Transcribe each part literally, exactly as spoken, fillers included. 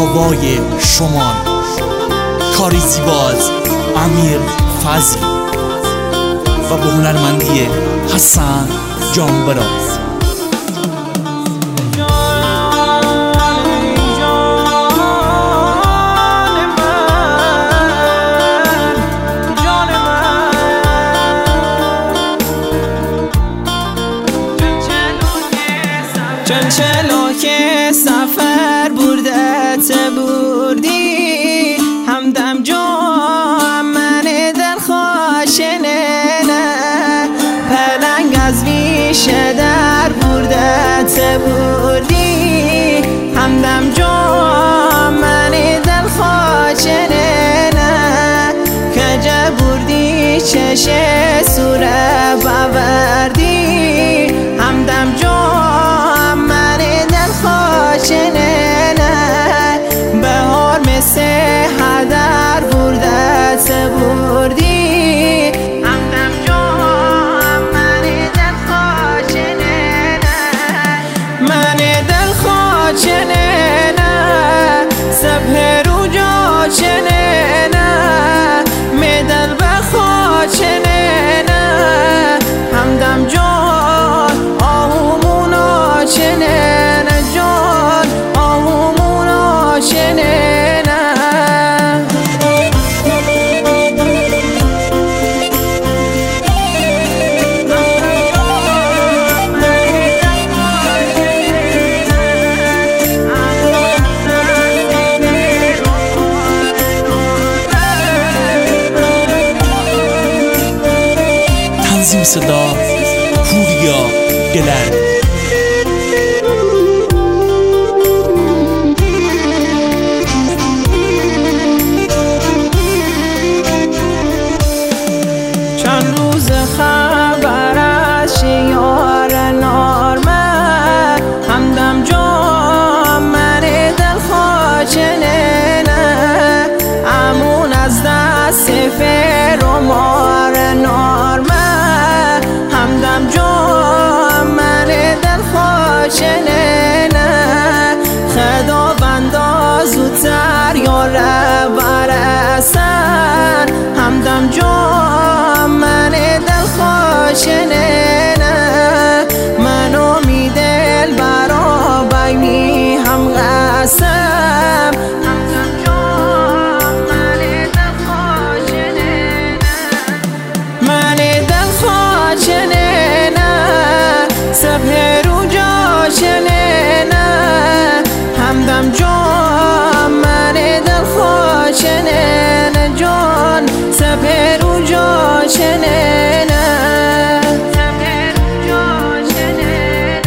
آوای شمال، کاری زیباز امیر فضل و به هنرمندی حسن جانبراز. چون چلو که سفر بردت بردی همدم جو من در خاشنه نه پلنگ از ویشه در بردت بردی همدم جو من در خاشنه نه کجا بردی چشه سوره باوردی همدم جو بهار مثل هدر بردت بردی همدم جا من دل خاچنه من دل خاچنه نه سبه رو جا چنه نه میدل بخاچنه نه همدم جان آهومونا چنه نه جان آهومونا چنه نه تنظیم صدا پوریا گلر. چند روز خبر از شیار نارمه همدم جا من دل خاچنه نه امون از دست فر و مار نارمه همدم جا من دل خاچنه نه خداوندا زودتر یاره برسن همدم جا من دل خاچنه نه من امید دل برا بینی هم قسم همدم جا من دل خاچنه نه من دل خاچنه نه سبه رو جا چنه نه همدم جا من دل خاچنه نه جان سبه رو جا چنه نه سبه رو جا چنه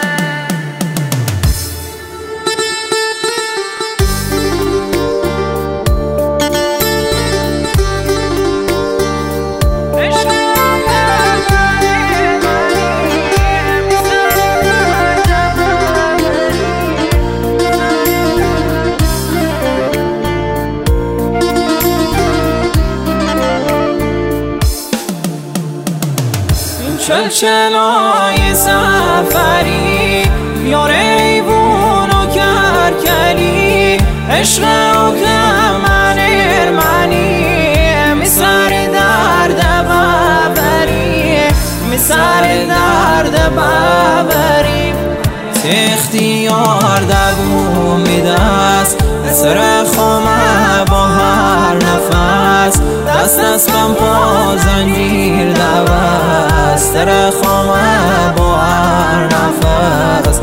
چلچلای سفری یار ایوون و کرکلی عشق و کمن ارمنی می سر درد ببری می سر درد ببری اختیار دگو میدست سر خامه با هر نفس دست دست بم پا زنجیر دوست سر خامه با هر نفس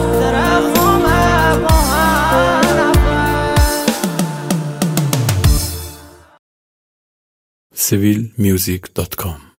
سیویل میوزیک دات کام